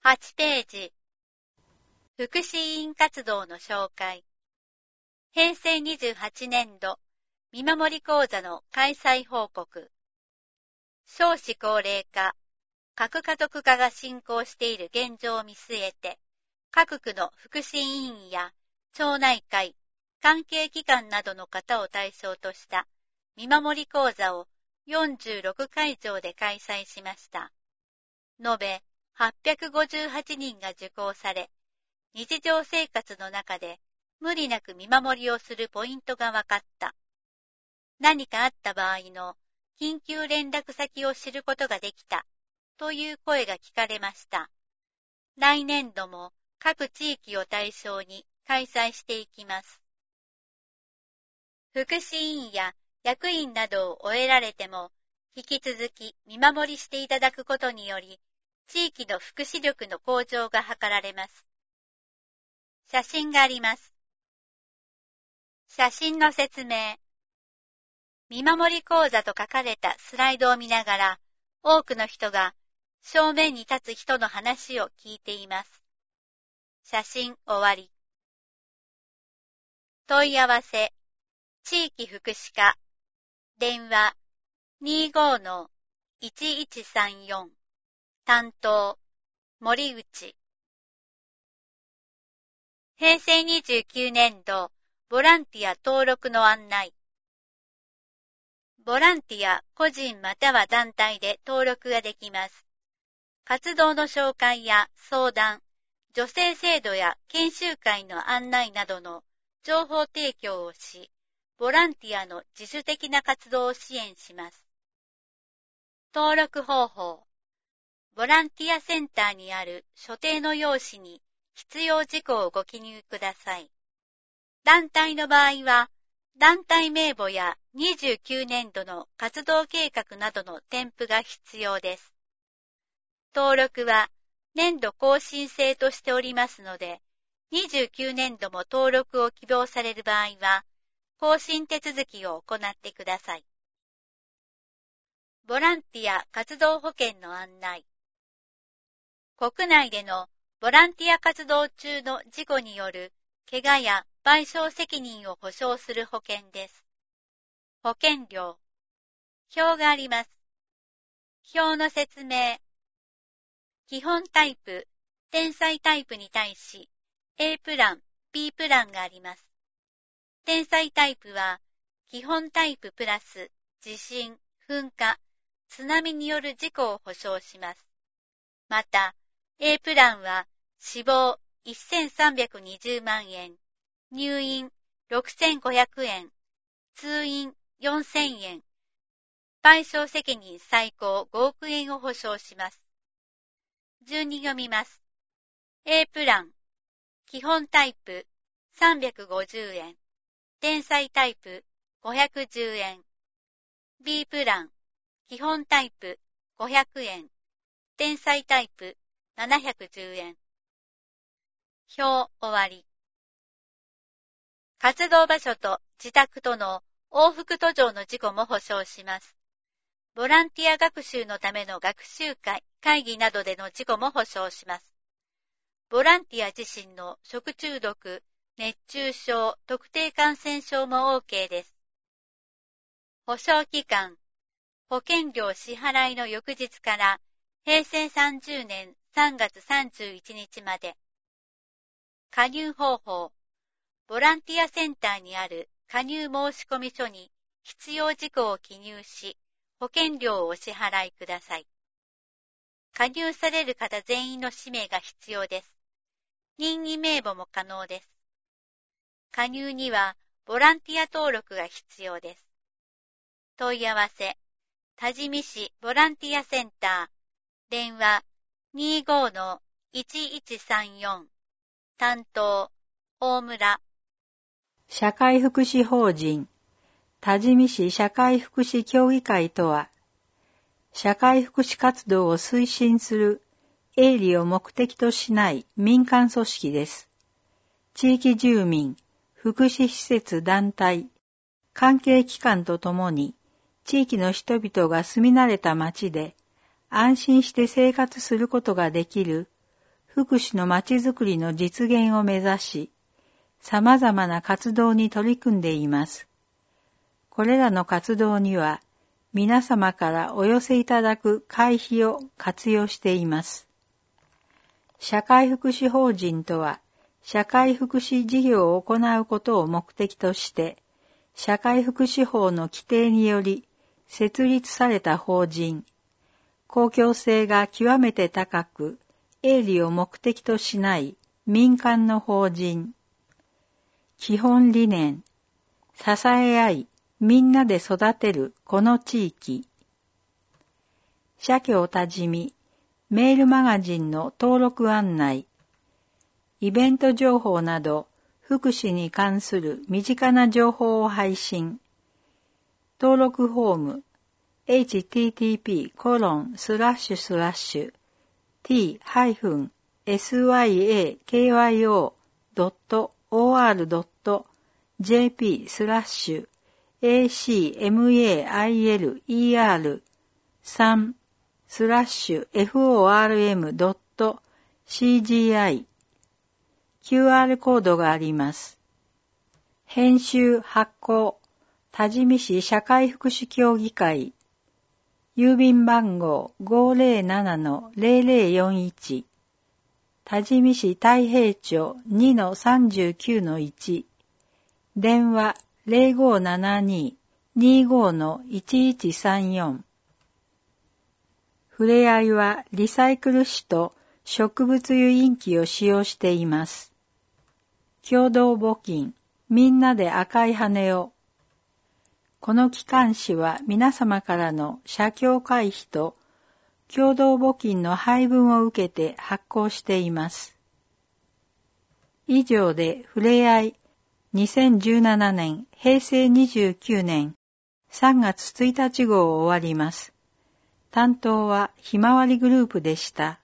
8ページ。福祉委員活動の紹介。平成28年度見守り講座の開催報告。少子高齢化、核家族化が進行している現状を見据えて、各区の福祉委員や町内会、関係機関などの方を対象とした見守り講座を46会場で開催しました。延べ858人が受講され、日常生活の中で無理なく見守りをするポイントが分かった。何かあった場合の緊急連絡先を知ることができたという声が聞かれました。来年度も各地域を対象に開催していきます。福祉委員や役員などを終えられても、引き続き見守りしていただくことにより、地域の福祉力の向上が図られます。写真があります。写真の説明。見守り講座と書かれたスライドを見ながら、多くの人が正面に立つ人の話を聞いています。写真終わり。問い合わせ、地域福祉課、電話 25-1134 担当、森内。平成29年度ボランティア登録の案内。ボランティア個人または団体で登録ができます。活動の紹介や相談、助成制度や研修会の案内などの情報提供をし、ボランティアの自主的な活動を支援します。登録方法。ボランティアセンターにある所定の用紙に必要事項をご記入ください。団体の場合は、団体名簿や29年度の活動計画などの添付が必要です。登録は年度更新制としておりますので、29年度も登録を希望される場合は、更新手続きを行ってください。ボランティア活動保険の案内。国内でのボランティア活動中の事故による怪我や賠償責任を保証する保険です。保険料。表があります。表の説明。基本タイプ、天才タイプに対し、A プラン、B プランがあります。天才タイプは、基本タイププラス、地震、噴火、津波による事故を保証します。また、A プランは、死亡1320万円、入院6500円、通院4000円、賠償責任最高5億円を保証します。順に読みます。A プラン、基本タイプ350円、天才タイプ510円。B プラン、基本タイプ500円、天才タイプ710円。表終わり。活動場所と自宅との往復途上の事故も保証します。ボランティア学習のための学習会、会議などでの事故も保証します。ボランティア自身の食中毒、熱中症、特定感染症も OK です。保証期間、保険料支払いの翌日から平成30年3月31日まで。加入方法、ボランティアセンターにある加入申込書に必要事項を記入し、保険料をお支払いください。加入される方全員の氏名が必要です。任意名簿も可能です。加入にはボランティア登録が必要です。問い合わせ、多治見市ボランティアセンター、電話 25-1134 担当、大村。 社会福祉法人多治見市社会福祉協議会とは、社会福祉活動を推進する営利を目的としない民間組織です。地域住民、福祉施設団体、関係機関とともに、地域の人々が住み慣れた町で安心して生活することができる福祉のまちづくりの実現を目指し、様々な活動に取り組んでいます。これらの活動には、皆様からお寄せいただく会費を活用しています。社会福祉法人とは、社会福祉事業を行うことを目的として、社会福祉法の規定により設立された法人、公共性が極めて高く、営利を目的としない民間の法人、基本理念、支え合い、みんなで育てるこの地域。社協多治見、メールマガジンの登録案内、イベント情報など、福祉に関する身近な情報を配信。登録フォーム、t-syak.syakyo.org/ACMAIL-form.cgi QR コードがあります。編集発行、多治見市社会福祉協議会、郵便番号 507-0041、多治見市太平町 2-39-1、電話 0572-25-1134。ふれあいはリサイクル紙と植物油インキを使用しています。共同募金、みんなで赤い羽を。この機関誌は皆様からの社協会費と共同募金の配分を受けて発行しています。以上でふれあい2017年平成29年3月1日号を終わります。担当はひまわりグループでした。